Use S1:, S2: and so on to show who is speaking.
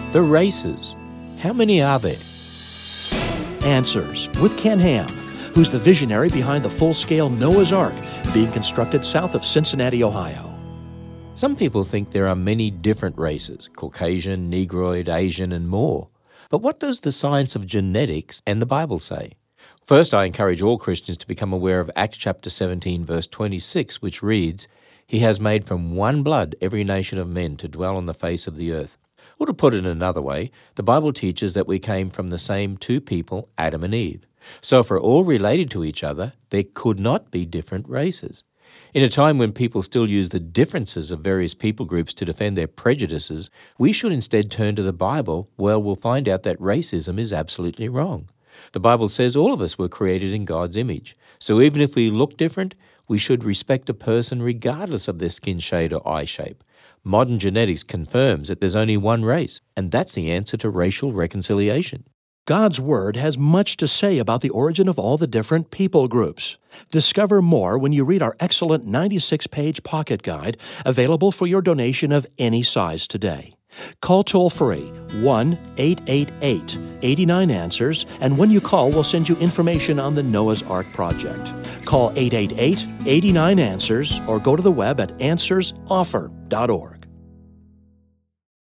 S1: The races. How many are there?
S2: Answers with Ken Ham, who's the visionary behind the full-scale Noah's Ark being constructed south of Cincinnati, Ohio.
S1: Some people think there are many different races, Caucasian, Negroid, Asian, and more. But what does the science of genetics and the Bible say? First, I encourage all Christians to become aware of Acts chapter 17, verse 26, which reads, "He has made from one blood every nation of men to dwell on the face of the earth." Or to put it another way, the Bible teaches that we came from the same two people, Adam and Eve. So if we're all related to each other, there could not be different races. In a time when people still use the differences of various people groups to defend their prejudices, we should instead turn to the Bible, where we'll find out that racism is absolutely wrong. The Bible says all of us were created in God's image. So even if we look different, we should respect a person regardless of their skin shade or eye shape. Modern genetics confirms that there's only one race, and that's the answer to racial reconciliation.
S2: God's Word has much to say about the origin of all the different people groups. Discover more when you read our excellent 96-page pocket guide, available for your donation of any size today. Call toll-free 1-888-89-ANSWERS, and when you call, we'll send you information on the Noah's Ark project. Call 888-89-ANSWERS or go to the web at answersoffer.org.